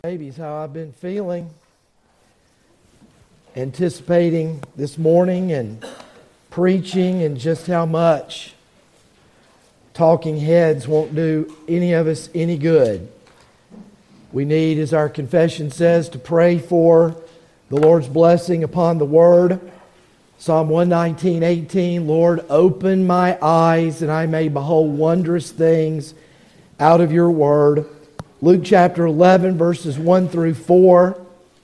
Maybe is how I've been feeling, anticipating this morning and preaching, and just how much talking heads won't do any of us any good. We need, as our confession says, to pray for the Lord's blessing upon the Word. Psalm 119:18, Lord, open my eyes that I may behold wondrous things out of your Word. Luke chapter 11, verses 1 through 4.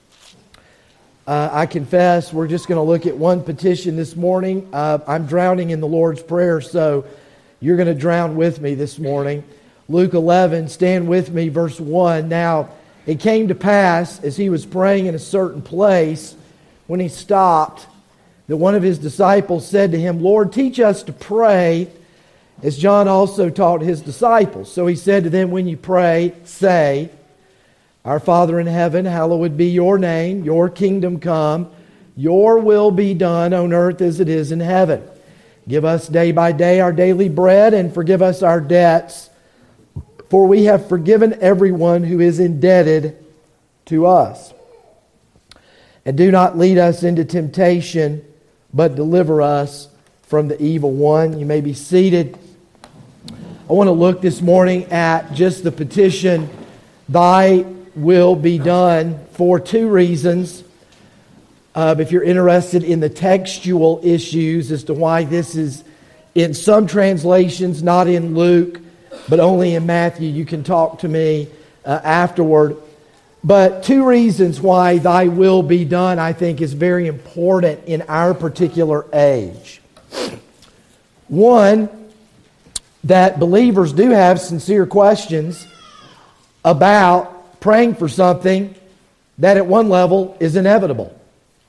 I confess we're just going to look at one petition this morning. I'm drowning in the Lord's Prayer, so you're going to drown with me this morning. Luke 11, stand with me, verse 1. Now, it came to pass, as he was praying in a certain place, when he stopped, that one of his disciples said to him, Lord, teach us to pray, as John also taught his disciples. So he said to them, when you pray, say, Our Father in heaven, hallowed be your name, your kingdom come, your will be done on earth as it is in heaven. Give us day by day our daily bread, and forgive us our debts, for we have forgiven everyone who is indebted to us. And do not lead us into temptation, but deliver us from the evil one. You may be seated. I want to look this morning at just the petition, Thy will be done, for two reasons. If you're interested in the textual issues as to why this is in some translations, not in Luke, but only in Matthew, you can talk to me afterward. But two reasons why Thy will be done, I think, is very important in our particular age. One, that believers do have sincere questions about praying for something that at one level is inevitable.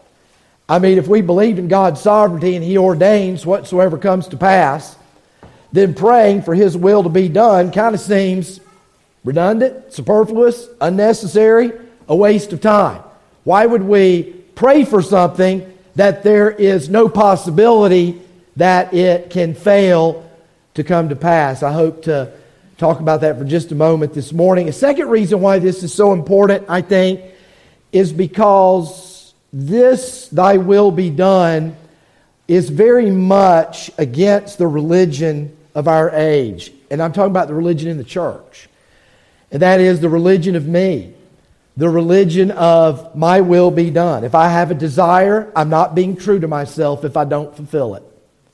I mean, if we believed in God's sovereignty and He ordains whatsoever comes to pass, then praying for His will to be done kind of seems redundant, superfluous, unnecessary, a waste of time. Why would we pray for something that there is no possibility that it can fail to come to pass? I hope to talk about that for just a moment this morning. A second reason why this is so important, I think, is because this Thy will be done is very much against the religion of our age. And I'm talking about the religion in the church. And that is the religion of me. The religion of my will be done. If I have a desire, I'm not being true to myself if I don't fulfill it.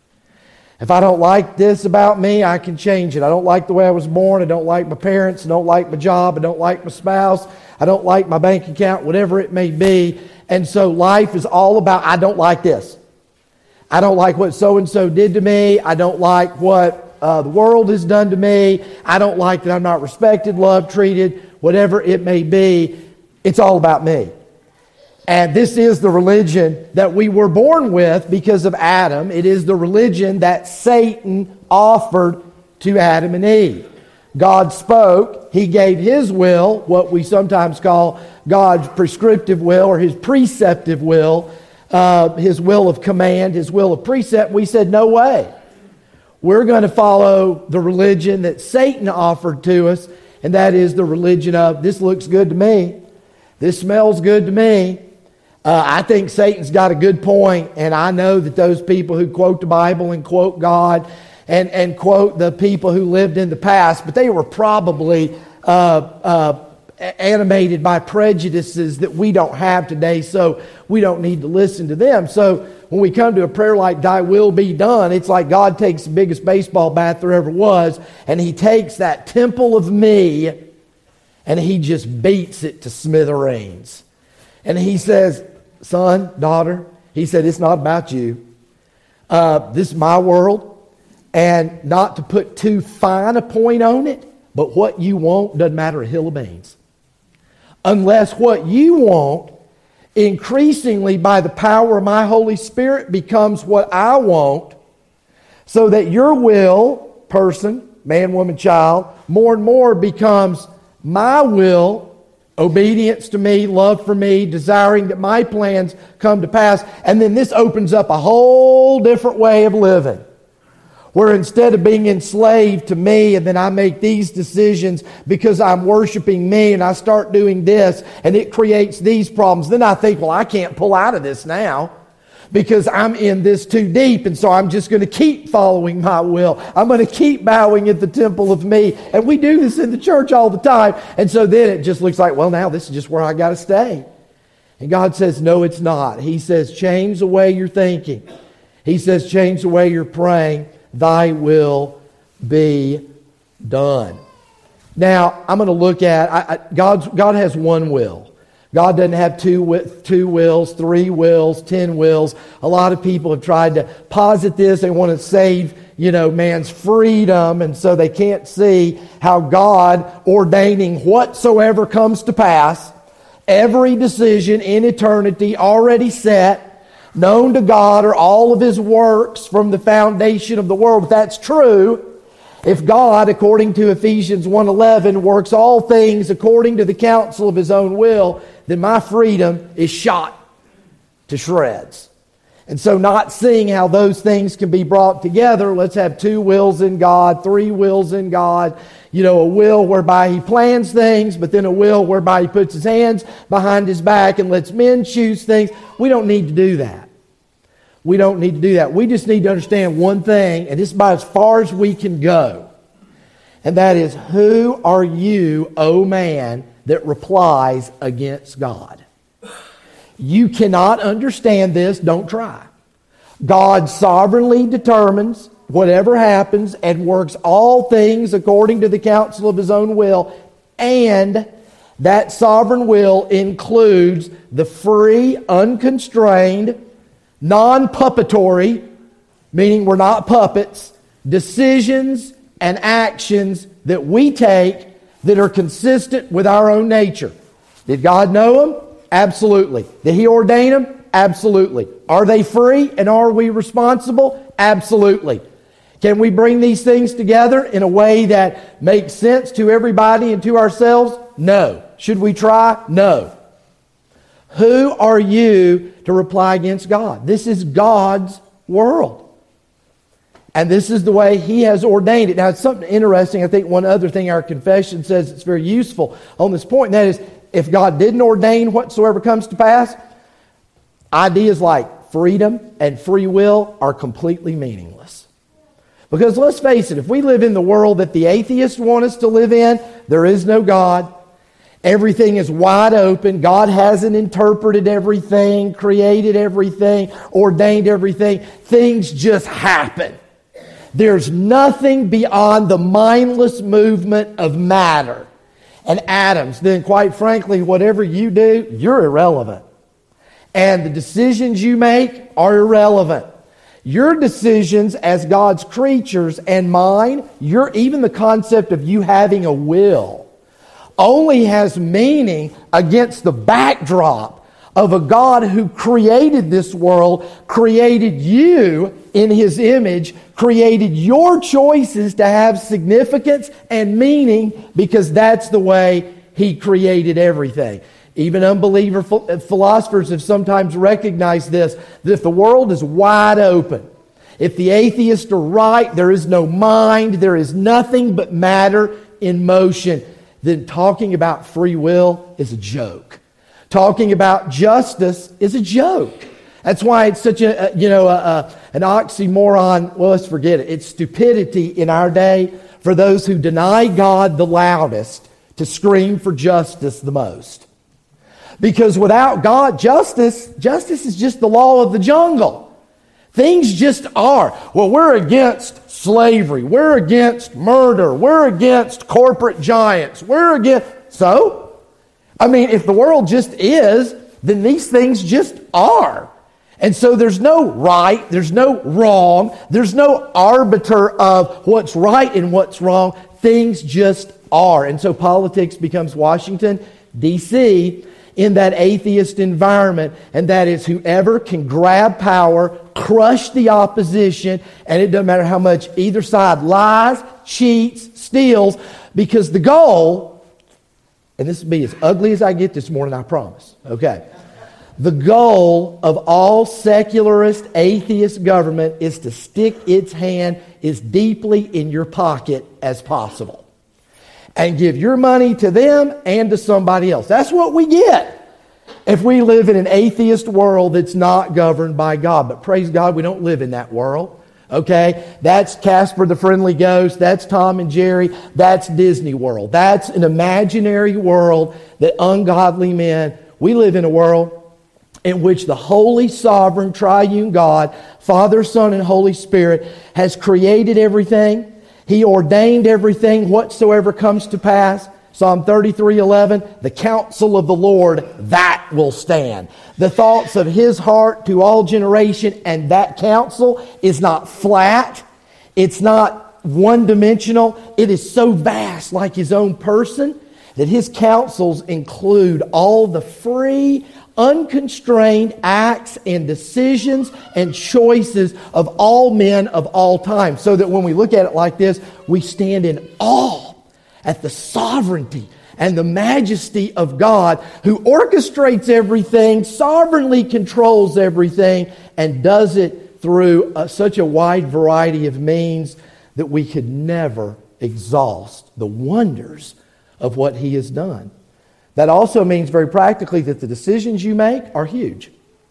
If I don't like this about me, I can change it. I don't like the way I was born. I don't like my parents. I don't like my job. I don't like my spouse. I don't like my bank account, whatever it may be. And so life is all about, I don't like this. I don't like what so-and-so did to me. I don't like what the world has done to me. I don't like that I'm not respected, loved, treated, whatever it may be. It's all about me. And this is the religion that we were born with because of Adam. It is the religion that Satan offered to Adam and Eve. God spoke. He gave His will, what we sometimes call God's prescriptive will or His preceptive will, His will of command, His will of precept. We said, no way. We're going to follow the religion that Satan offered to us, and that is the religion of, this looks good to me. This smells good to me. I think Satan's got a good point, and I know that those people who quote the Bible and quote God and quote the people who lived in the past, but they were probably animated by prejudices that we don't have today, so we don't need to listen to them. So when we come to a prayer like Thy will be done, it's like God takes the biggest baseball bat there ever was, and He takes that temple of me and He just beats it to smithereens. And He says, son, daughter, He said, it's not about you. This is my world. And not to put too fine a point on it, but what you want doesn't matter a hill of beans. Unless what you want, increasingly by the power of my Holy Spirit, becomes what I want, so that your will, person, man, woman, child, more and more becomes my will, obedience to me, love for me, desiring that my plans come to pass. And then this opens up a whole different way of living. where instead of being enslaved to me and then I make these decisions because I'm worshiping me and I start doing this and it creates these problems, then I think, well, I can't pull out of this now because I'm in this too deep, and so I'm just going to keep following my will. I'm going to keep bowing at the temple of me. And we do this in the church all the time. And so then it just looks like, well, now this is just where I got to stay. And God says, no, it's not. He says, change the way you're thinking. He says, change the way you're praying. Thy will be done. Now, I'm going to look at, God has one will. God doesn't have two wills, 3 wills, 10 wills. A lot of people have tried to posit this. They want to save, man's freedom, and so they can't see how God ordaining whatsoever comes to pass, every decision in eternity already set, known to God are all of His works from the foundation of the world. If that's true, if God, according to Ephesians 1:11, works all things according to the counsel of His own will, then my freedom is shot to shreds. And so not seeing how those things can be brought together, let's have 2 wills in God, 3 wills in God, a will whereby He plans things, but then a will whereby He puts His hands behind His back and lets men choose things. We don't need to do that. We don't need to do that. We just need to understand one thing, and this is about as far as we can go. And that is, who are you, O man, that replies against God? You cannot understand this. Don't try. God sovereignly determines whatever happens and works all things according to the counsel of His own will. And that sovereign will includes the free, unconstrained, non-puppetory, meaning we're not puppets, decisions and actions that we take that are consistent with our own nature. Did God know them? Absolutely. Did He ordain them? Absolutely. Are they free and are we responsible? Absolutely. Can we bring these things together in a way that makes sense to everybody and to ourselves? No. Should we try? No. Who are you to reply against God? This is God's world. And this is the way He has ordained it. Now, it's something interesting. I think one other thing our confession says that's very useful on this point, and that is, if God didn't ordain whatsoever comes to pass, ideas like freedom and free will are completely meaningless. Because let's face it, if we live in the world that the atheists want us to live in, there is no God. Everything is wide open. God hasn't interpreted everything, created everything, ordained everything. Things just happen. There's nothing beyond the mindless movement of matter and atoms. Then, quite frankly, whatever you do, you're irrelevant. And the decisions you make are irrelevant. Your decisions as God's creatures and mine, even the concept of you having a will, only has meaning against the backdrop of a God who created this world, created you in His image, created your choices to have significance and meaning because that's the way He created everything. Even unbeliever philosophers have sometimes recognized this, that if the world is wide open, if the atheists are right, there is no mind, there is nothing but matter in motion, then talking about free will is a joke. Talking about justice is a joke. That's why it's such an oxymoron. Well, let's forget it. It's stupidity in our day for those who deny God the loudest to scream for justice the most. Because without God, justice is just the law of the jungle. Things just are. Well, we're against slavery. We're against murder. We're against corporate giants. So? I mean, if the world just is, then these things just are. And so there's no right, there's no wrong, there's no arbiter of what's right and what's wrong. Things just are. And so politics becomes Washington, D.C., in that atheist environment, and that is whoever can grab power, crush the opposition, and it doesn't matter how much either side lies, cheats, steals, because the goal, and this will be as ugly as I get this morning, I promise, okay? The goal of all secularist, atheist government is to stick its hand as deeply in your pocket as possible and give your money to them and to somebody else. That's what we get if we live in an atheist world that's not governed by God. But praise God, we don't live in that world. Okay? That's Casper the Friendly Ghost. That's Tom and Jerry. That's Disney World. That's an imaginary world that ungodly men... We live in a world in which the holy, sovereign, triune God, Father, Son, and Holy Spirit, has created everything. He ordained everything whatsoever comes to pass. Psalm 33:11, the counsel of the Lord, that will stand. The thoughts of His heart to all generation, and that counsel is not flat. It's not one-dimensional. It is so vast, like His own person, that His counsels include all the free, unconstrained acts and decisions and choices of all men of all time. So that when we look at it like this, we stand in awe at the sovereignty and the majesty of God, who orchestrates everything, sovereignly controls everything, and does it through such a wide variety of means that we could never exhaust the wonders of what He has done. That also means very practically that the decisions you make are huge.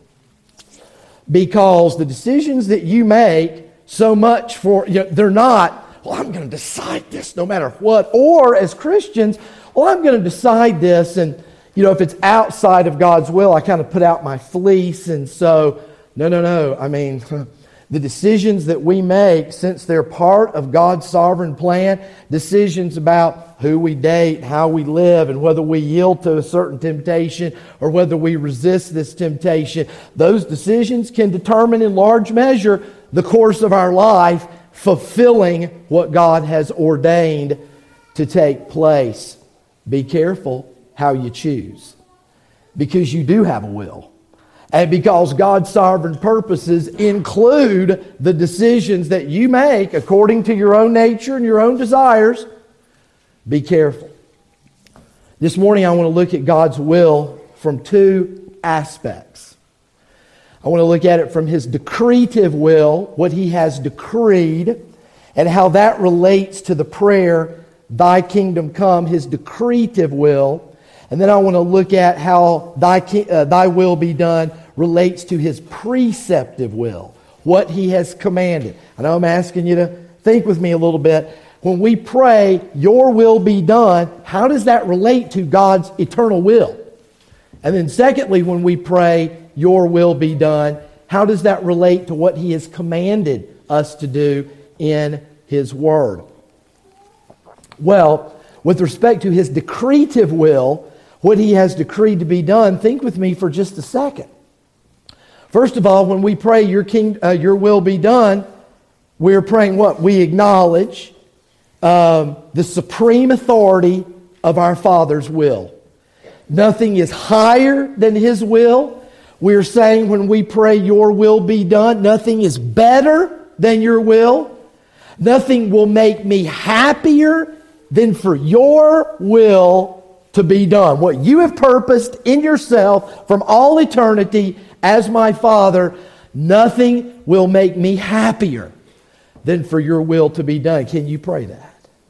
Because the decisions that you make so much for, they're not, well, I'm going to decide this no matter what. Or as Christians, well, I'm going to decide this, and if it's outside of God's will, I kind of put out my fleece, and so, no. I mean, the decisions that we make, since they're part of God's sovereign plan, decisions about who we date, how we live, and whether we yield to a certain temptation or whether we resist this temptation, those decisions can determine in large measure the course of our life, fulfilling what God has ordained to take place. Be careful how you choose, because you do have a will. And because God's sovereign purposes include the decisions that you make according to your own nature and your own desires, be careful. This morning I want to look at God's will from two aspects. I want to look at it from His decretive will, what He has decreed, and how that relates to the prayer, Thy kingdom come, His decretive will. And then I want to look at how Thy will be done relates to His preceptive will, what He has commanded. I know I'm asking you to think with me a little bit. When we pray, Your will be done, how does that relate to God's eternal will? And then secondly, when we pray, Your will be done, how does that relate to what He has commanded us to do in His Word? Well, with respect to His decretive will, what He has decreed to be done, think with me for just a second. First of all, when we pray, Your will be done, we're praying what? We acknowledge the supreme authority of our Father's will. Nothing is higher than His will. We're saying when we pray, Your will be done, nothing is better than Your will. Nothing will make me happier than for Your will to be done. What You have purposed in Yourself from all eternity as my Father, nothing will make me happier than for Your will to be done. Can you pray that?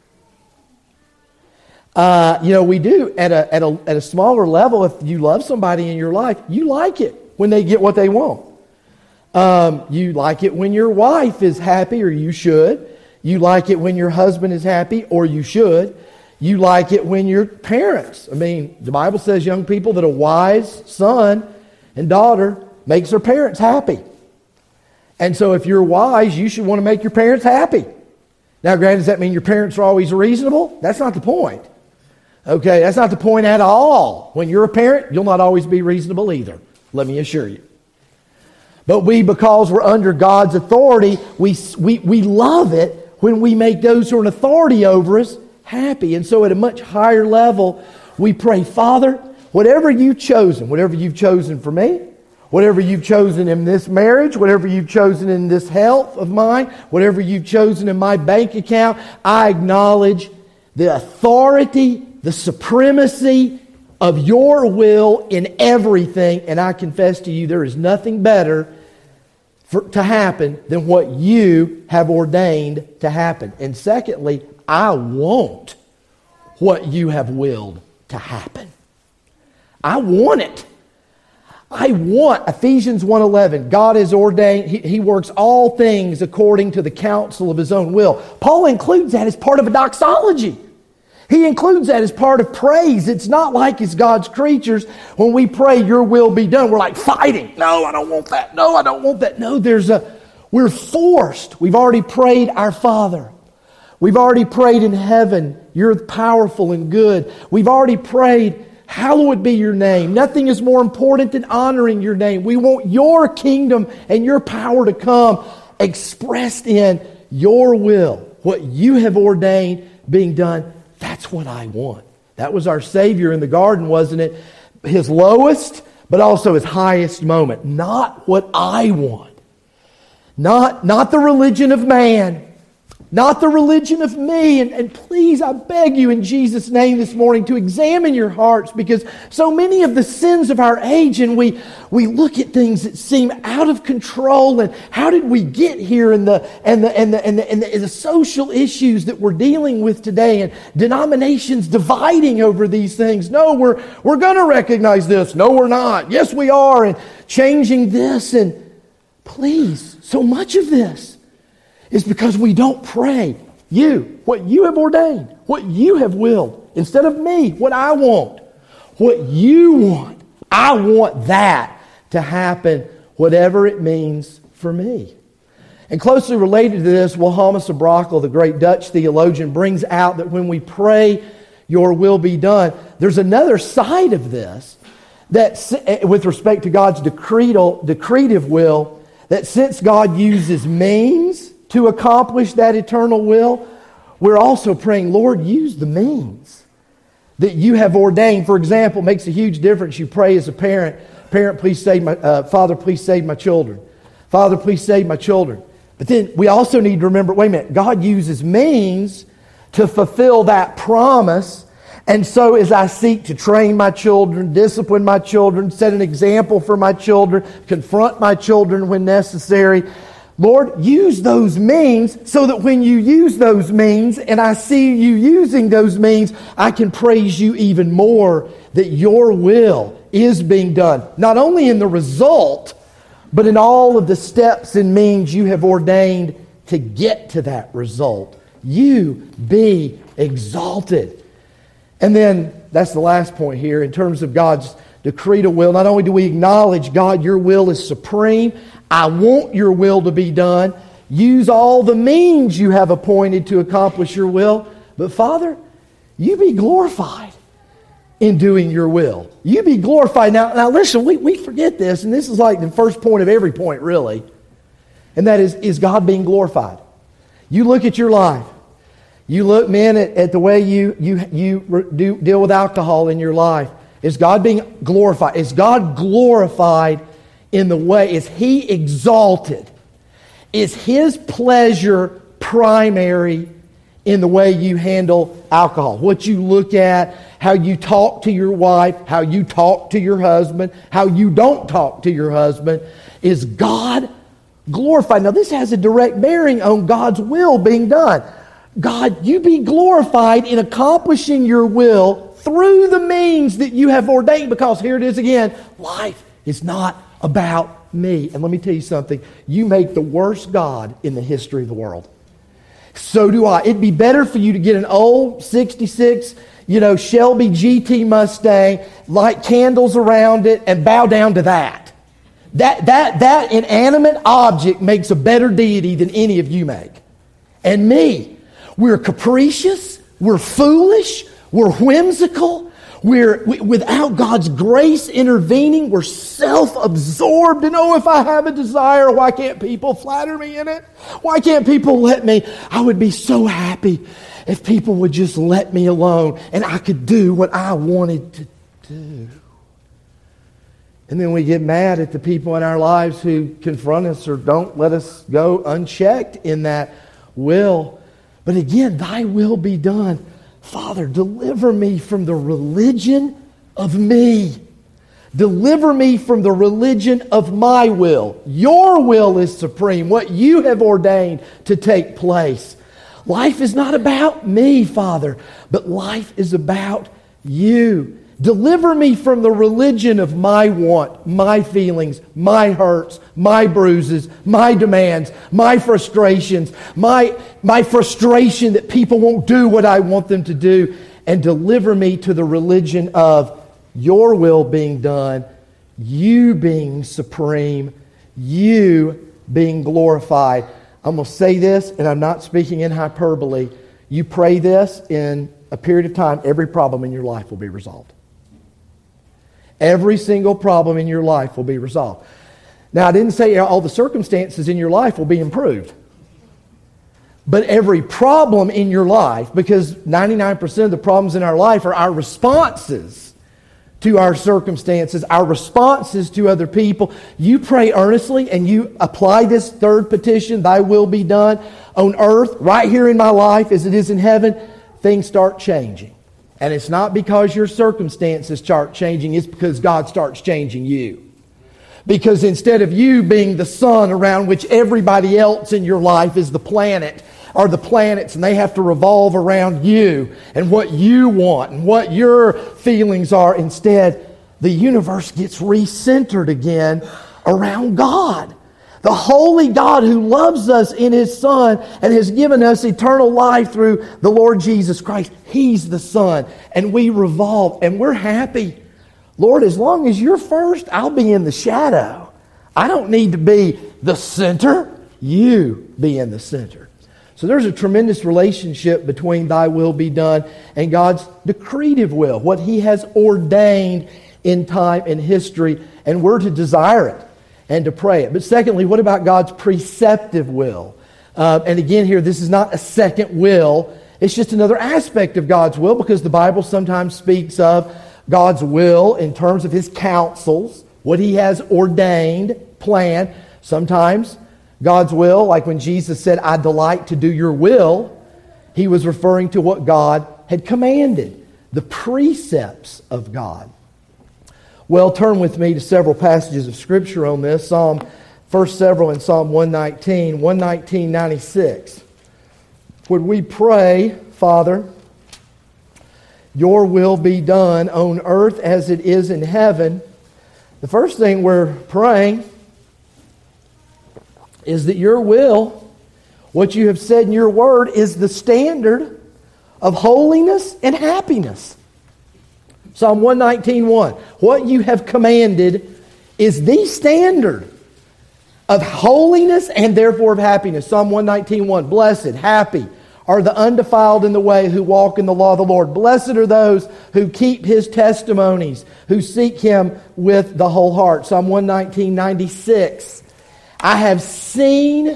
We do at a smaller level. If you love somebody in your life, you like it when they get what they want. You like it when your wife is happy, or you should. You like it when your husband is happy, or you should. You like it when your parents. The Bible says, young people, that a wise son and daughter makes their parents happy. And so if you're wise, you should want to make your parents happy. Now, granted, does that mean your parents are always reasonable? That's not the point. Okay, that's not the point at all. When you're a parent, you'll not always be reasonable either, let me assure you. But because we're under God's authority, we love it when we make those who are in authority over us happy. And so at a much higher level, we pray, Father, whatever You've chosen for me, whatever You've chosen in this marriage, whatever You've chosen in this health of mine, whatever You've chosen in my bank account, I acknowledge the authority, the supremacy, of your will in everything. And I confess to you, there is nothing better to happen than what you have ordained to happen. And secondly, I want what you have willed to happen. I want it. I want Ephesians 1:11. God has ordained, He works all things according to the counsel of His own will. Paul includes that as part of a doxology. He includes that as part of praise. It's not like as God's creatures, when we pray, your will be done, we're like fighting. No, I don't want that. No, I don't want that. No, we're forced. We've already prayed our Father. We've already prayed in heaven, you're powerful and good. We've already prayed, hallowed be your name. Nothing is more important than honoring your name. We want your kingdom and your power to come expressed in your will. What you have ordained being done, that's what I want. That was our Savior in the garden, wasn't it? His lowest, but also His highest moment. Not what I want. Not the religion of man. Not the religion of me. And please, I beg you in Jesus' name this morning to examine your hearts, because so many of the sins of our age, and we look at things that seem out of control, and how did we get here, and the social issues that we're dealing with today, and denominations dividing over these things. No, we're going to recognize this. No, we're not. Yes, we are. And changing this, and please, so much of this is because we don't pray what you have ordained, what you have willed, instead of me, what I want, what you want. I want that to happen, whatever it means for me. And closely related to this, Wilhelmus of Brakel, the great Dutch theologian, brings out that when we pray, your will be done, there's another side of this, that with respect to God's decretive will, that since God uses means to accomplish that eternal will, we're also praying, Lord, use the means that you have ordained. For example, it makes a huge difference. You pray as a parent, please save Father, please save my children. Father, please save my children. But then we also need to remember, wait a minute, God uses means to fulfill that promise. And so as I seek to train my children, discipline my children, set an example for my children, confront my children when necessary, Lord, use those means so that when you use those means and I see you using those means, I can praise you even more that your will is being done. Not only in the result, but in all of the steps and means you have ordained to get to that result. You be exalted. And then, that's the last point here, in terms of God's decreed will. Not only do we acknowledge, God, your will is supreme. I want your will to be done. Use all the means you have appointed to accomplish your will. But Father, you be glorified in doing your will. You be glorified. Now listen, we forget this, and this is like the first point of every point, really. And that is God being glorified. You look at your life. You look, men, at the way you deal with alcohol in your life. Is God being glorified? Is God glorified in the way? Is He exalted? Is His pleasure primary in the way you handle alcohol? What you look at, how you talk to your wife, how you talk to your husband, how you don't talk to your husband. Is God glorified? Now this has a direct bearing on God's will being done. God, you be glorified in accomplishing your will through the means that you have ordained, because here it is again, life is not about me. And let me tell you something, you make the worst God in the history of the world. So do I. It'd be better for you to get an old 66, Shelby GT Mustang, light candles around it, and bow down to that. That inanimate object makes a better deity than any of you make. And me, we're capricious, we're foolish, we're whimsical. Without God's grace intervening, we're self-absorbed. And if I have a desire, why can't people flatter me in it? Why can't people let me? I would be so happy if people would just let me alone and I could do what I wanted to do. And then we get mad at the people in our lives who confront us or don't let us go unchecked in that will. But again, thy will be done. Father, deliver me from the religion of me. Deliver me from the religion of my will. Your will is supreme, what you have ordained to take place. Life is not about me, Father, but life is about you. Deliver me from the religion of my want, my feelings, my hurts, my bruises, my demands, my frustrations, my frustration that people won't do what I want them to do, and deliver me to the religion of your will being done, you being supreme, you being glorified. I'm going to say this, and I'm not speaking in hyperbole. You pray this in a period of time, every problem in your life will be resolved. Every single problem in your life will be resolved. Now, I didn't say all the circumstances in your life will be improved. But every problem in your life, because 99% of the problems in our life are our responses to our circumstances, our responses to other people. You pray earnestly and you apply this third petition, thy will be done on earth, right here in my life as it is in heaven, things start changing. And it's not because your circumstances start changing, it's because God starts changing you. Because instead of you being the sun around which everybody else in your life is the planet, or the planets, and they have to revolve around you and what you want and what your feelings are. Instead, the universe gets recentered again around God. The holy God who loves us in His Son and has given us eternal life through the Lord Jesus Christ. He's the sun, and we revolve, and we're happy. Lord, as long as you're first, I'll be in the shadow. I don't need to be the center. You be in the center. So there's a tremendous relationship between thy will be done and God's decretive will, what He has ordained in time and history, and we're to desire it and to pray it. But secondly, what about God's preceptive will? And again here, this is not a second will. It's just another aspect of God's will, because the Bible sometimes speaks of God's will in terms of His counsels, what He has ordained, planned. Sometimes God's will, like when Jesus said, I delight to do your will, He was referring to what God had commanded, the precepts of God. Well, turn with me to several passages of Scripture on this. First several in Psalm 119, 119:96. When we pray, Father, your will be done on earth as it is in heaven, the first thing we're praying is that your will, what you have said in your word, is the standard of holiness and happiness. Psalm 119:1. What you have commanded is the standard of holiness and therefore of happiness. Psalm 119:1. Blessed, happy are the undefiled in the way who walk in the law of the Lord. Blessed are those who keep His testimonies, who seek Him with the whole heart. Psalm 119:96. I have seen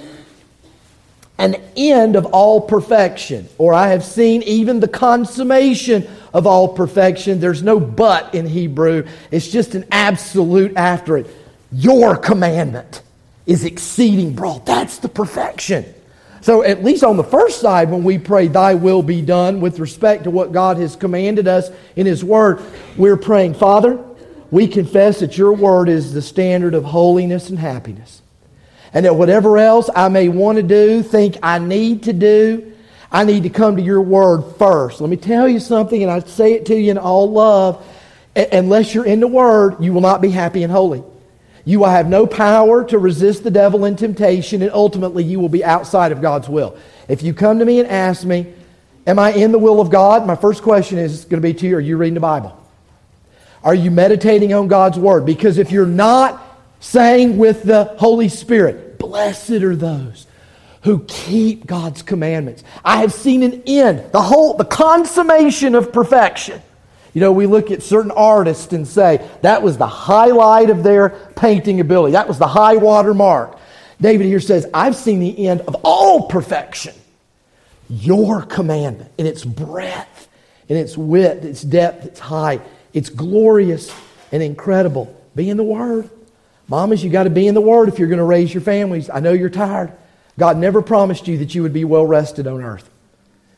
an end of all perfection, or I have seen even the consummation of all perfection. There's no but in Hebrew. It's just an absolute after it. Your commandment is exceeding broad. That's the perfection. So at least on the first side, when we pray, thy will be done, with respect to what God has commanded us in His Word, we're praying, Father, we confess that your Word is the standard of holiness and happiness. And that whatever else I may want to do, think I need to do, I need to come to your word first. Let me tell you something, and I say it to you in all love. Unless you're in the word, you will not be happy and holy. You will have no power to resist the devil in temptation, and ultimately you will be outside of God's will. If you come to me and ask me, am I in the will of God? My first question is going to be to you, are you reading the Bible? Are you meditating on God's word? Because if you're not saying with the Holy Spirit, blessed are those who keep God's commandments. I have seen an end, the consummation of perfection. You know, we look at certain artists and say, that was the highlight of their painting ability. That was the high water mark. David here says, I've seen the end of all perfection. Your commandment in its breadth, in its width, its depth, its height. It's glorious and incredible. Be in the Word. Mamas, you got to be in the Word if you're going to raise your families. I know you're tired. God never promised you that you would be well rested on earth.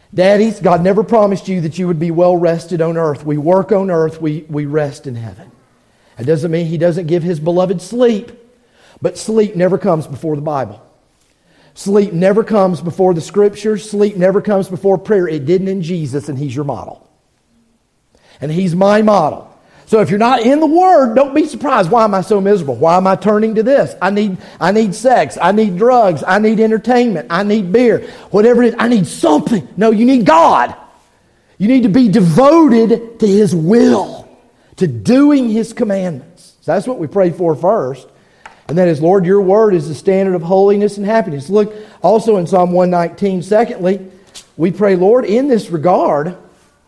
Daddies, God never promised you that you would be well rested on earth. We work on earth, we rest in heaven. That doesn't mean He doesn't give His beloved sleep, but sleep never comes before the Bible. Sleep never comes before the Scriptures. Sleep never comes before prayer. It didn't in Jesus, and He's your model. And He's my model. So if you're not in the Word, don't be surprised. Why am I so miserable? Why am I turning to this? I need sex. I need drugs. I need entertainment. I need beer. Whatever it is, I need something. No, you need God. You need to be devoted to His will, to doing His commandments. So that's what we pray for first. And that is, Lord, your Word is the standard of holiness and happiness. Look also in Psalm 119. Secondly, we pray, Lord, in this regard,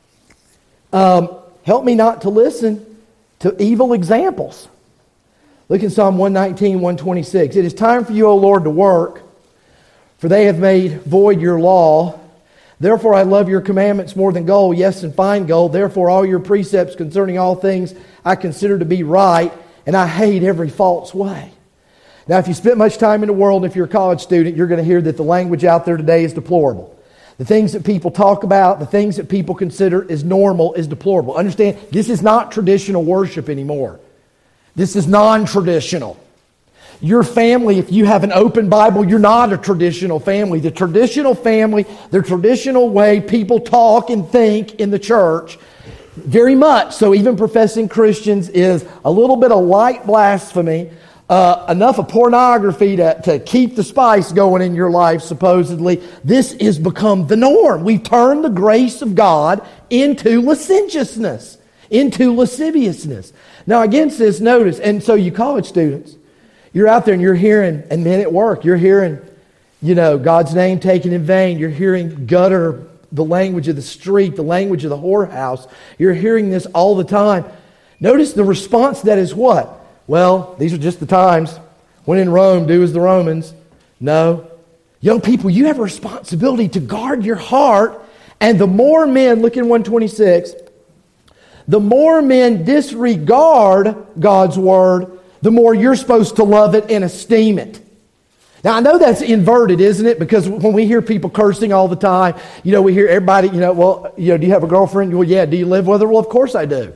help me not to listen to evil examples. Look in Psalm 119, 126. It is time for you, O Lord, to work, for they have made void your law. Therefore I love your commandments more than gold, yes, and fine gold. Therefore all your precepts concerning all things I consider to be right, and I hate every false way. Now, if you spent much time in the world, if you're a college student, you're going to hear that the language out there today is deplorable. The things that people talk about, the things that people consider as normal is deplorable. Understand, this is not traditional worship anymore. This is non-traditional. Your family, if you have an open Bible, you're not a traditional family. The traditional family, the traditional way people talk and think in the church, very much so even professing Christians, is a little bit of light blasphemy, enough of pornography to keep the spice going in your life, supposedly. This has become the norm. We've turned the grace of God into licentiousness, into lasciviousness. Now, against this, notice, and so you college students, you're out there and you're hearing, and men at work, you're hearing, God's name taken in vain. You're hearing gutter, the language of the street, the language of the whorehouse. You're hearing this all the time. Notice the response to that is what? Well, these are just the times. When in Rome, do as the Romans. No. Young people, you have a responsibility to guard your heart. And the more men, look in 126, the more men disregard God's Word, the more you're supposed to love it and esteem it. Now, I know that's inverted, isn't it? Because when we hear people cursing all the time, we hear everybody, do you have a girlfriend? Well, yeah. Do you live with her? Well, of course I do.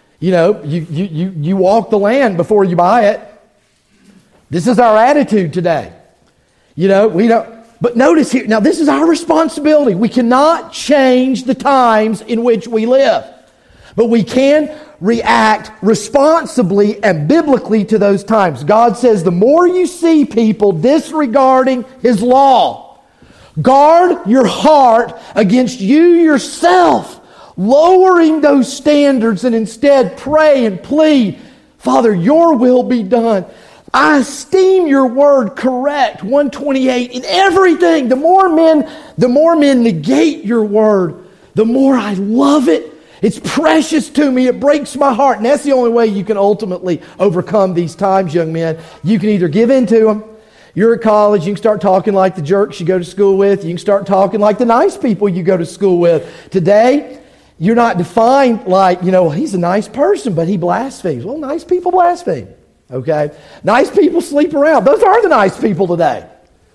You walk the land before you buy it. This is our attitude today. We don't. But notice here, now this is our responsibility. We cannot change the times in which we live. But we can react responsibly and biblically to those times. God says the more you see people disregarding His law, guard your heart against you yourself lowering those standards, and instead pray and plead, Father, your will be done. I esteem your word correct. 128 in everything. The more men negate your word, the more I love it. It's precious to me. It breaks my heart. And that's the only way you can ultimately overcome these times, young men. You can either give in to them. You're at college, you can start talking like the jerks you go to school with. You can start talking like the nice people you go to school with. Today, you're not defined like, he's a nice person, but he blasphemes. Well, nice people blaspheme. Okay? Nice people sleep around. Those are the nice people today.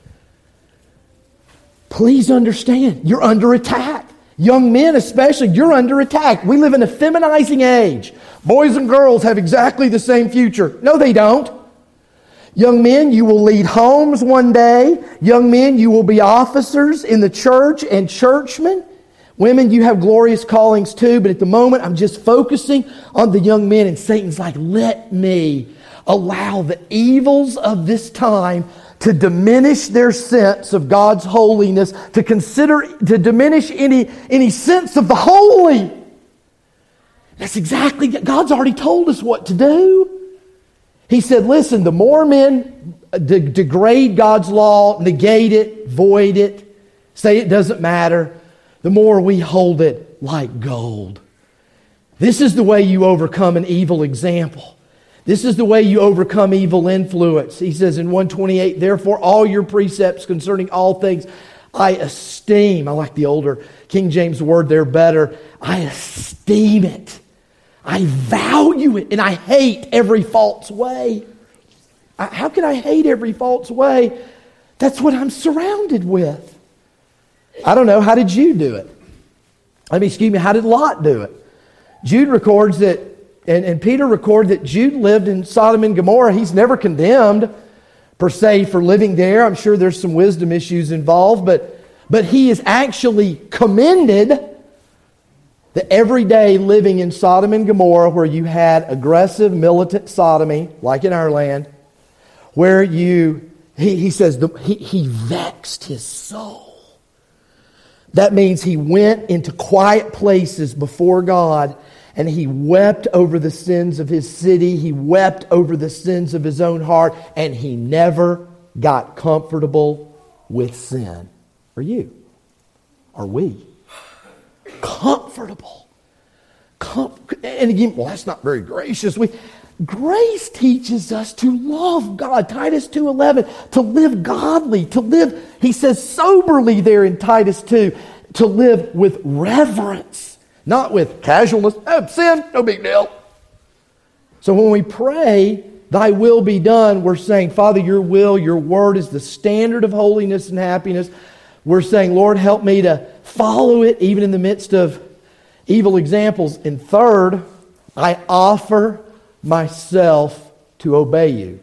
Please understand, you're under attack. Young men especially, you're under attack. We live in a feminizing age. Boys and girls have exactly the same future. No, they don't. Young men, you will lead homes one day. Young men, you will be officers in the church and churchmen. Women, you have glorious callings too, but at the moment I'm just focusing on the young men, and Satan's like, let me allow the evils of this time to diminish their sense of God's holiness, to diminish any sense of the holy. That's exactly, God's already told us what to do. He said, listen, the more men degrade God's law, negate it, void it, say it doesn't matter, the more we hold it like gold. This is the way you overcome an evil example. This is the way you overcome evil influence. He says in 128, therefore all your precepts concerning all things I esteem. I like the older King James word there better. I esteem it. I value it. And I hate every false way. How can I hate every false way? That's what I'm surrounded with. I don't know. How did you do it? How did Lot do it? Jude records that, and Peter recorded that Jude lived in Sodom and Gomorrah. He's never condemned, per se, for living there. I'm sure there's some wisdom issues involved, but he is actually commended that every day living in Sodom and Gomorrah, where you had aggressive militant sodomy, like in our land, where he says he vexed his soul. That means he went into quiet places before God and he wept over the sins of his city. He wept over the sins of his own heart, and he never got comfortable with sin. Are you? Are we? Comfortable. And again, well, that's not very gracious. Grace teaches us to love God. Titus 2:11, to live godly, to live, he says soberly there in Titus 2, to live with reverence, not with casualness. Oh, sin, no big deal. So when we pray, thy will be done, we're saying, Father, your will, your word is the standard of holiness and happiness. We're saying, Lord, help me to follow it even in the midst of evil examples. And third, I offer myself to obey you.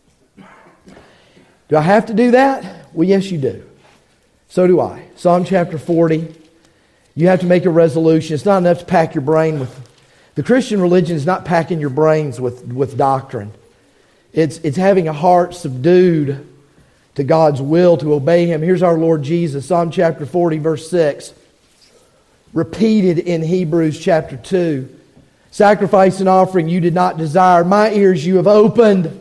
Do I have to do that? Well, yes, you do. So do I. Psalm chapter 40. You have to make a resolution. It's not enough to pack your brain with... The Christian religion is not packing your brains with doctrine. It's having a heart subdued to God's will, to obey Him. Here's our Lord Jesus. Psalm chapter 40, verse 6. Repeated in Hebrews chapter 2. Sacrifice and offering you did not desire. My ears you have opened.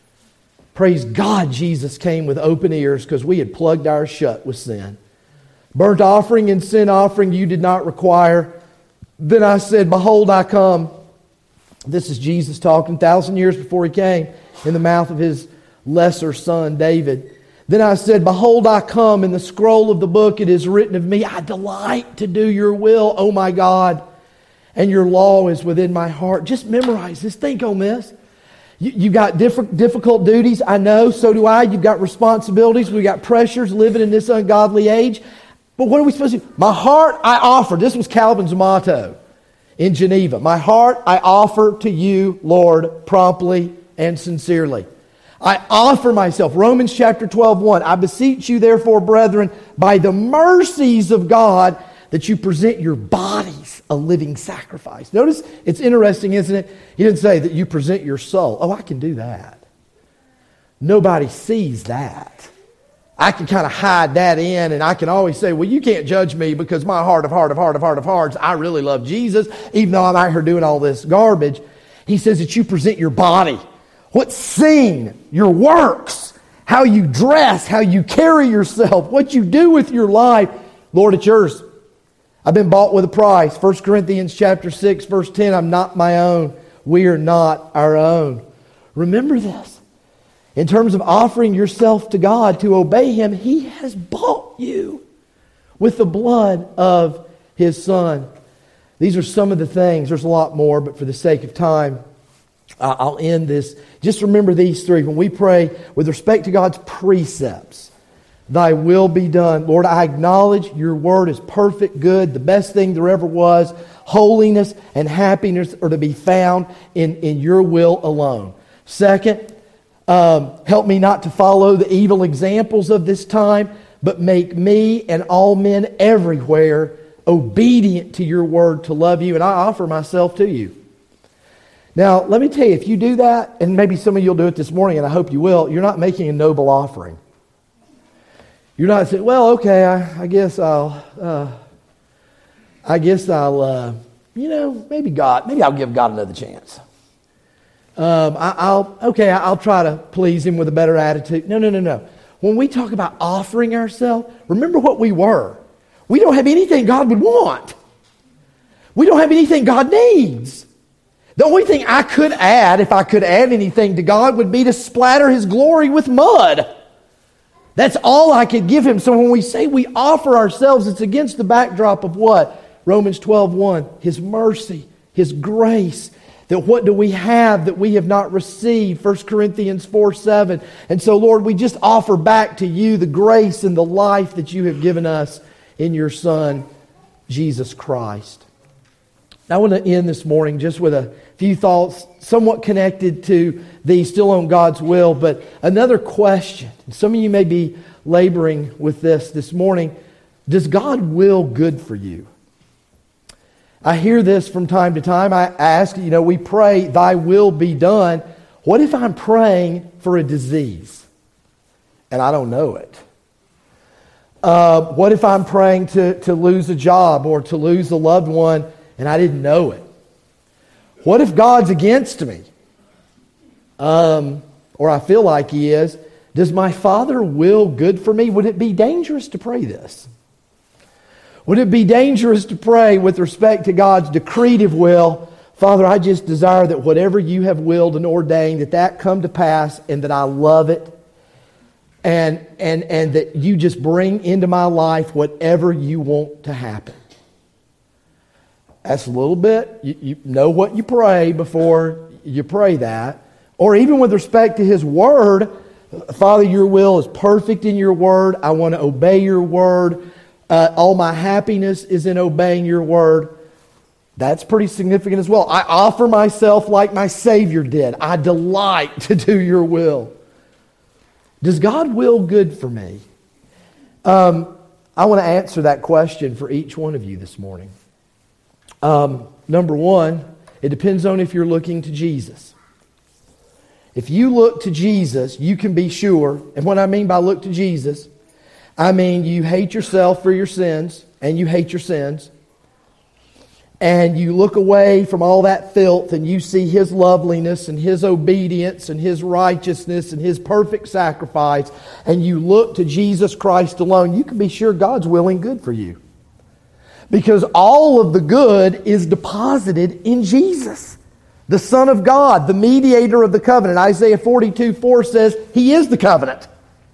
Praise God, Jesus came with open ears because we had plugged ours shut with sin. Burnt offering and sin offering you did not require. Then I said, behold, I come. This is Jesus talking 1,000 years before He came in the mouth of His lesser son, David. Then I said, behold, I come. In the scroll of the book it is written of me, I delight to do your will, O my God. And your law is within my heart. Just memorize this. Think on this. You've got difficult duties. I know. So do I. You've got responsibilities. We've got pressures living in this ungodly age. But what are we supposed to do? My heart I offer. This was Calvin's motto in Geneva. My heart I offer to you, Lord, promptly and sincerely. I offer myself. Romans chapter 12:1. I beseech you, therefore, brethren, by the mercies of God, that you present your bodies a living sacrifice. Notice, it's interesting, isn't it? He didn't say that you present your soul. Oh, I can do that. Nobody sees that. I can kind of hide that in, and I can always say, well, you can't judge me because my heart of hearts, I really love Jesus, even though I'm out here doing all this garbage. He says that you present your body. What's seen, your works, how you dress, how you carry yourself, what you do with your life. Lord, it's yours. I've been bought with a price. 1 Corinthians chapter 6, verse 10, I'm not my own. We are not our own. Remember this. In terms of offering yourself to God to obey Him, He has bought you with the blood of His Son. These are some of the things. There's a lot more, but for the sake of time, I'll end this. Just remember these three. When we pray with respect to God's precepts, thy will be done. Lord, I acknowledge your word is perfect, good, the best thing there ever was. Holiness and happiness are to be found in your will alone. Second, help me not to follow the evil examples of this time, but make me and all men everywhere obedient to your word to love you. And I offer myself to you. Now, let me tell you, if you do that, and maybe some of you will do it this morning, and I hope you will, you're not making a noble offering. You're not saying, well, okay, I guess I'll, maybe I'll give God another chance. I'll try to please Him with a better attitude. No. When we talk about offering ourselves, remember what we were. We don't have anything God would want. We don't have anything God needs. The only thing I could add, if I could add anything to God, would be to splatter His glory with mud. That's all I could give Him. So when we say we offer ourselves, it's against the backdrop of what? Romans 12:1. His mercy, His grace. That what do we have that we have not received? 1 Corinthians 4:7. And so, Lord, we just offer back to you the grace and the life that you have given us in your Son, Jesus Christ. I want to end this morning just with a few thoughts somewhat connected to the still on God's will, but another question. Some of you may be laboring with this morning. Does God will good for you? I hear this from time to time. I ask, we pray, thy will be done. What if I'm praying for a disease and I don't know it? What if I'm praying to lose a job or to lose a loved one and I didn't know it? What if God's against me? Or I feel like He is. Does my Father will good for me? Would it be dangerous to pray this? Would it be dangerous to pray with respect to God's decretive will? Father, I just desire that whatever you have willed and ordained, that come to pass and that I love it. And that you just bring into my life whatever you want to happen. That's a little bit, you know what you pray before you pray that. Or even with respect to His Word, Father, your will is perfect in your Word. I want to obey your Word. All my happiness is in obeying your Word. That's pretty significant as well. I offer myself like my Savior did. I delight to do your will. Does God will good for me? I want to answer that question for each one of you this morning. Number one, it depends on if you're looking to Jesus. If you look to Jesus, you can be sure, and what I mean by look to Jesus, I mean you hate yourself for your sins, and you hate your sins, and you look away from all that filth, and you see His loveliness, and His obedience, and His righteousness, and His perfect sacrifice, and you look to Jesus Christ alone, you can be sure God's willing good for you. Because all of the good is deposited in Jesus, the Son of God, the mediator of the covenant. Isaiah 42:4 says He is the covenant.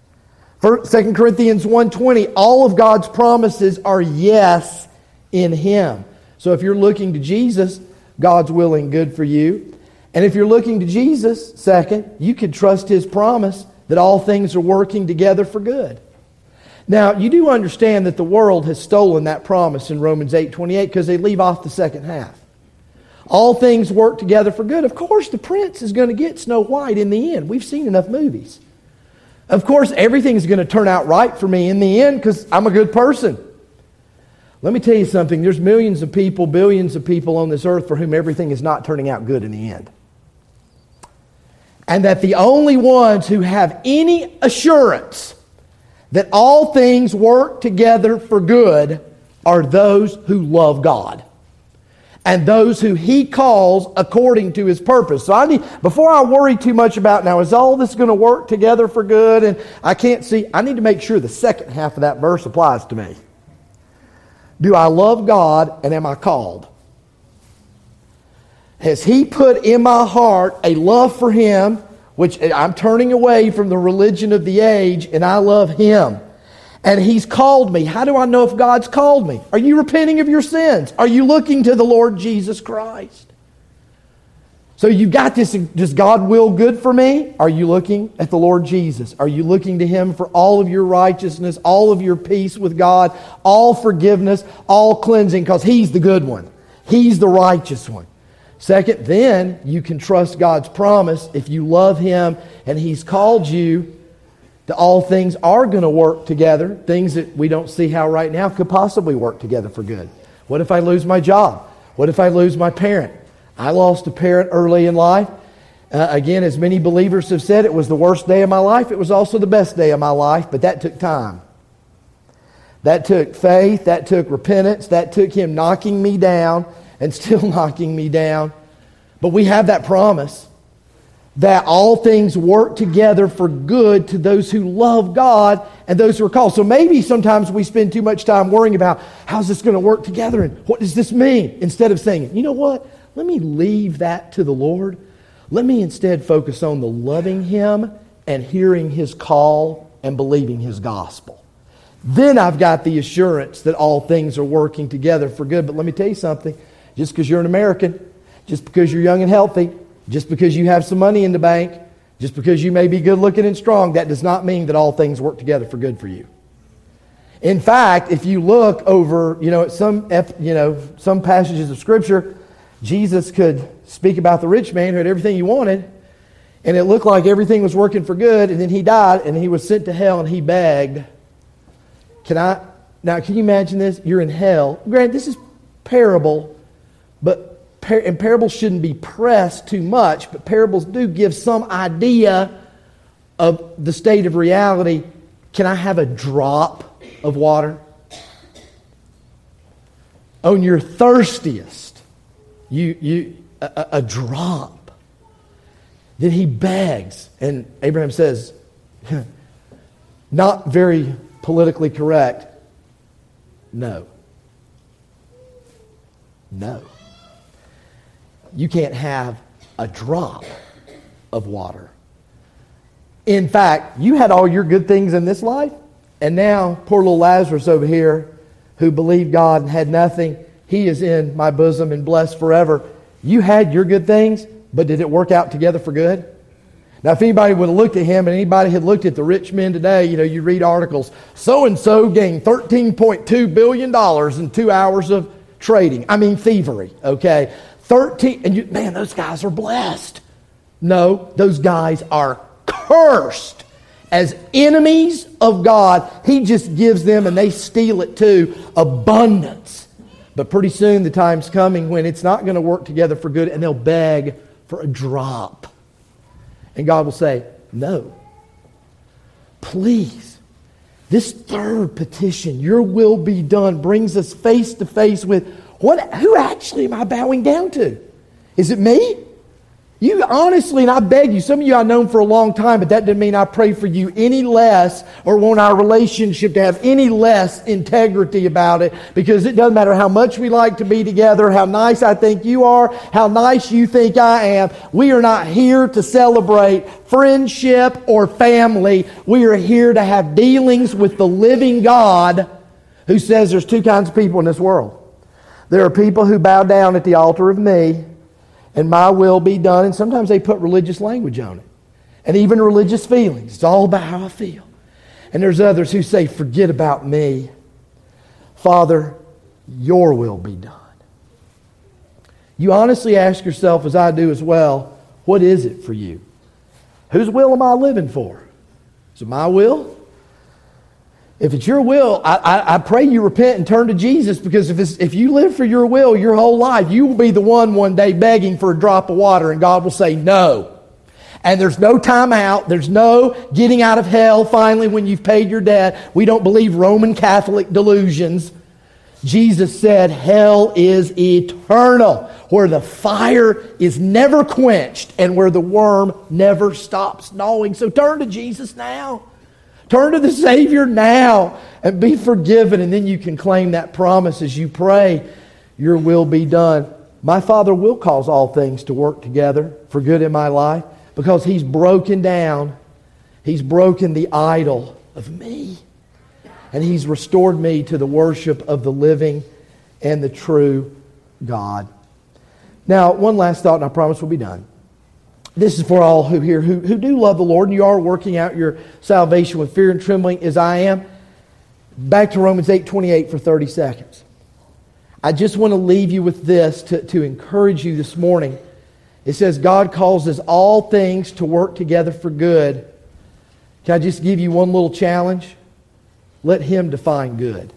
2 Corinthians 1:20, all of God's promises are yes in Him. So if you're looking to Jesus, God's willing good for you. And if you're looking to Jesus, second, you can trust His promise that all things are working together for good. Now, you do understand that the world has stolen that promise in Romans 8:28 because they leave off the second half. All things work together for good. Of course, the prince is going to get Snow White in the end. We've seen enough movies. Of course, everything's going to turn out right for me in the end because I'm a good person. Let me tell you something. There's millions of people, billions of people on this earth for whom everything is not turning out good in the end. And that the only ones who have any assurance that all things work together for good are those who love God and those who He calls according to His purpose. So before I worry too much about now, is all this going to work together for good? And I can't see, I need to make sure the second half of that verse applies to me. Do I love God and am I called? Has He put in my heart a love for Him, which I'm turning away from the religion of the age, and I love Him. And He's called me. How do I know if God's called me? Are you repenting of your sins? Are you looking to the Lord Jesus Christ? So you've got this, does God will good for me? Are you looking at the Lord Jesus? Are you looking to Him for all of your righteousness, all of your peace with God, all forgiveness, all cleansing? Because He's the good one. He's the righteous one. Second, then you can trust God's promise. If you love Him and He's called you, that all things are going to work together. Things that we don't see how right now could possibly work together for good. What if I lose my job? What if I lose my parent? I lost a parent early in life. Again, as many believers have said, it was the worst day of my life. It was also the best day of my life, but that took time. That took faith. That took repentance. That took Him knocking me down and still knocking me down. But we have that promise that all things work together for good to those who love God and those who are called. So maybe sometimes we spend too much time worrying about how's this going to work together and what does this mean? Instead of saying, you know what? Let me leave that to the Lord. Let me instead focus on the loving Him and hearing His call and believing His gospel. Then I've got the assurance that all things are working together for good. But let me tell you something. Just because you're an American, just because you're young and healthy, just because you have some money in the bank, just because you may be good looking and strong, that does not mean that all things work together for good for you. In fact, if you look over, at some passages of Scripture, Jesus could speak about the rich man who had everything he wanted, and it looked like everything was working for good, and then he died, and he was sent to hell, and he begged. Can you imagine this? You're in hell. Granted, this is parable, and parables shouldn't be pressed too much, but parables do give some idea of the state of reality. Can I have a drop of water? On your thirstiest, a drop. Then he begs, and Abraham says, not very politically correct, no. No. You can't have a drop of water. In fact, you had all your good things in this life, and now poor little Lazarus over here, who believed God and had nothing, he is in my bosom and blessed forever. You had your good things, but did it work out together for good? Now, if anybody would have looked at him and anybody had looked at the rich men today, you read articles, so-and-so gained $13.2 billion in 2 hours of trading. I mean thievery, okay? Man, those guys are blessed. No, those guys are cursed. As enemies of God, He just gives them, and they steal it too, abundance. But pretty soon the time's coming when it's not going to work together for good, and they'll beg for a drop. And God will say, no. Please. This third petition, your will be done, brings us face to face with who actually am I bowing down to? Is it me? You honestly, and I beg you, some of you I've known for a long time, but that doesn't mean I pray for you any less or want our relationship to have any less integrity about it, because it doesn't matter how much we like to be together, how nice I think you are, how nice you think I am. We are not here to celebrate friendship or family. We are here to have dealings with the living God who says there's two kinds of people in this world. There are people who bow down at the altar of me, and my will be done. And sometimes they put religious language on it. And even religious feelings. It's all about how I feel. And there's others who say, forget about me. Father, your will be done. You honestly ask yourself, as I do as well, what is it for you? Whose will am I living for? Is it my will? If it's your will, I pray you repent and turn to Jesus, because if you live for your will your whole life, you will be the one day begging for a drop of water, and God will say no. And there's no time out. There's no getting out of hell finally when you've paid your debt. We don't believe Roman Catholic delusions. Jesus said hell is eternal, where the fire is never quenched and where the worm never stops gnawing. So turn to Jesus now. Turn to the Savior now and be forgiven, and then you can claim that promise as you pray, your will be done. My Father will cause all things to work together for good in my life, because He's broken down. He's broken the idol of me, and He's restored me to the worship of the living and the true God. Now, one last thought, and I promise we'll be done. This is for all who here who do love the Lord, and you are working out your salvation with fear and trembling, as I am. Back to Romans 8:28 for 30 seconds. I just want to leave you with this to encourage you this morning. It says God causes all things to work together for good. Can I just give you one little challenge? Let Him define good.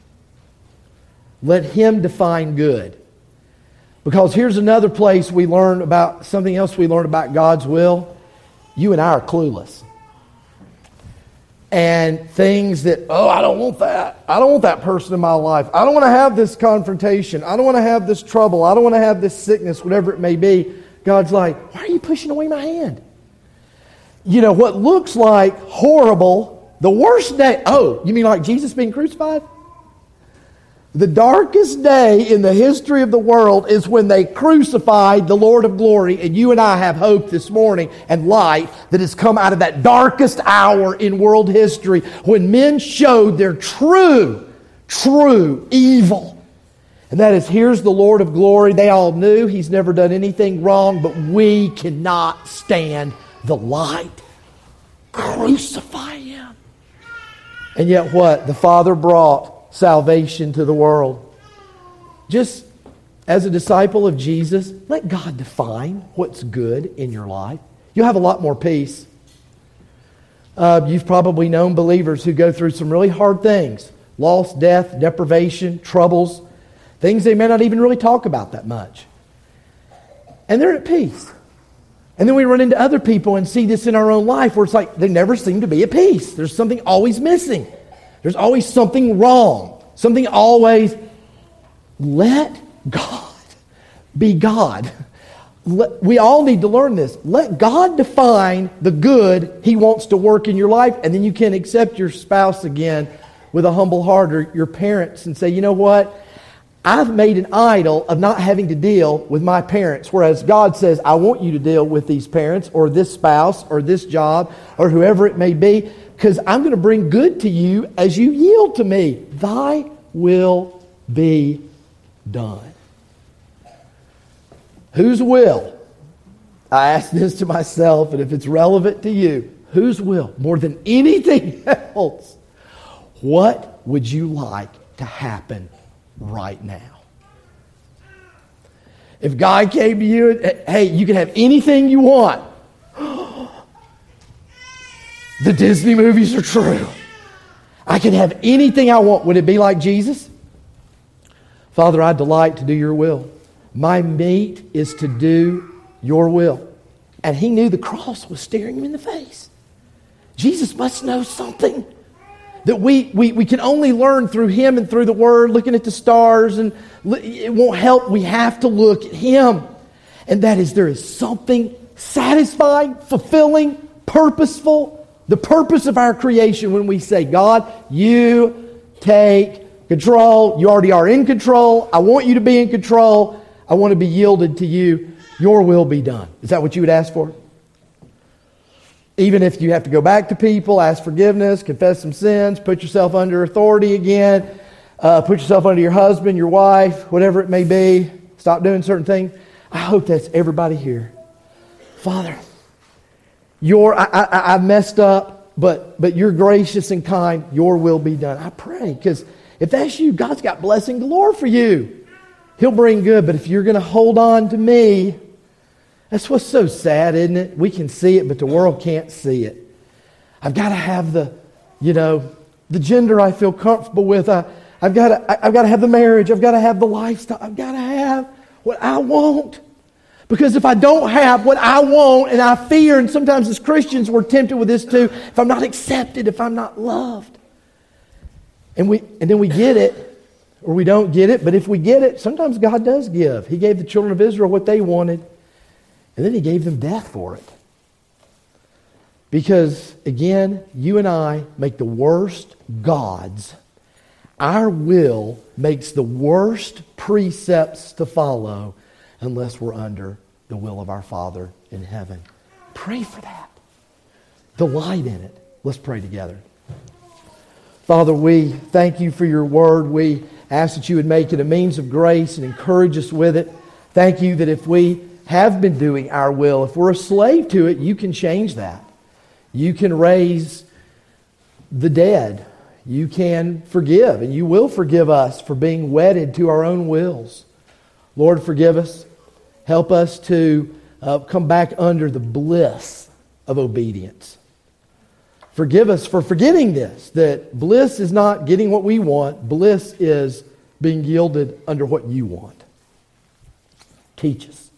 Let Him define good. Because here's another place we learn about, something else we learn about God's will. You and I are clueless. And things that, I don't want that. I don't want that person in my life. I don't want to have this confrontation. I don't want to have this trouble. I don't want to have this sickness, whatever it may be. God's like, why are you pushing away my hand? What looks like horrible, the worst day. Oh, you mean like Jesus being crucified? The darkest day in the history of the world is when they crucified the Lord of glory, and you and I have hope this morning and light that has come out of that darkest hour in world history, when men showed their true evil. And that is, here's the Lord of glory. They all knew He's never done anything wrong, but we cannot stand the light. Crucify Him. And yet what? The Father brought salvation to the world. Just as a disciple of Jesus, let God define what's good in your life. You'll have a lot more peace. You've probably known believers who go through some really hard things. Loss, death, deprivation, troubles. Things they may not even really talk about that much. And they're at peace. And then we run into other people and see this in our own life where it's like they never seem to be at peace. There's something always missing. There's always something wrong. Something always... Let God be God. We all need to learn this. Let God define the good He wants to work in your life, and then you can accept your spouse again with a humble heart, or your parents, and say, you know what? I've made an idol of not having to deal with my parents, whereas God says, I want you to deal with these parents, or this spouse, or this job, or whoever it may be, because I'm going to bring good to you as you yield to me. Thy will be done. Whose will? I ask this to myself, and if it's relevant to you, whose will, more than anything else, what would you like to happen right now? If God came to you and, hey, you can have anything you want. The Disney movies are true. I can have anything I want. Would it be like Jesus? Father, I delight to do your will. My meat is to do your will. And he knew the cross was staring him in the face. Jesus must know something that we can only learn through him and through the Word, looking at the stars, and it won't help. We have to look at him. And that is, there is something satisfying, fulfilling, purposeful, the purpose of our creation when we say, God, you take control. You already are in control. I want you to be in control. I want to be yielded to you. Your will be done. Is that what you would ask for? Even if you have to go back to people, ask forgiveness, confess some sins, put yourself under authority again, put yourself under your husband, your wife, whatever it may be, stop doing certain things. I hope that's everybody here. Father, I messed up, but you're gracious and kind. Your will be done. I pray, because if that's you, God's got blessing galore for you. He'll bring good, but if you're going to hold on to me, that's what's so sad, isn't it? We can see it, but the world can't see it. I've got to have the gender I feel comfortable with. I've got to have the marriage. I've got to have the lifestyle. I've got to have what I want. Because if I don't have what I want, and I fear, and sometimes as Christians we're tempted with this too, if I'm not accepted, if I'm not loved. And then we get it, or we don't get it, but if we get it, sometimes God does give. He gave the children of Israel what they wanted, and then He gave them death for it. Because, again, you and I make the worst gods. Our will makes the worst precepts to follow unless we're under the will of our Father in heaven. Pray for that. Delight in it. Let's pray together. Father, we thank you for your word. We ask that you would make it a means of grace and encourage us with it. Thank you that if we have been doing our will, if we're a slave to it, you can change that. You can raise the dead. You can forgive, and you will forgive us for being wedded to our own wills. Lord, forgive us. Help us to come back under the bliss of obedience. Forgive us for forgetting this, that bliss is not getting what we want. Bliss is being yielded under what you want. Teach us.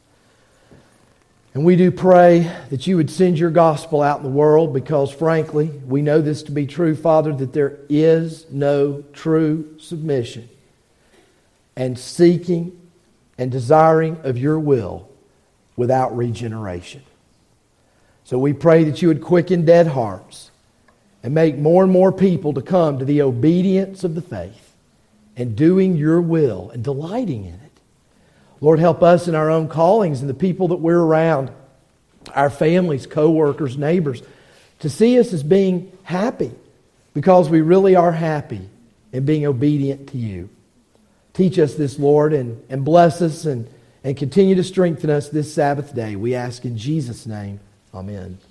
And we do pray that you would send your gospel out in the world, because frankly, we know this to be true, Father, that there is no true submission and seeking and desiring of your will without regeneration. So we pray that you would quicken dead hearts and make more and more people to come to the obedience of the faith and doing your will and delighting in it. Lord, help us in our own callings and the people that we're around, our families, co-workers, neighbors, to see us as being happy, because we really are happy in being obedient to you. Teach us this, Lord, and bless us and continue to strengthen us this Sabbath day. We ask in Jesus' name. Amen.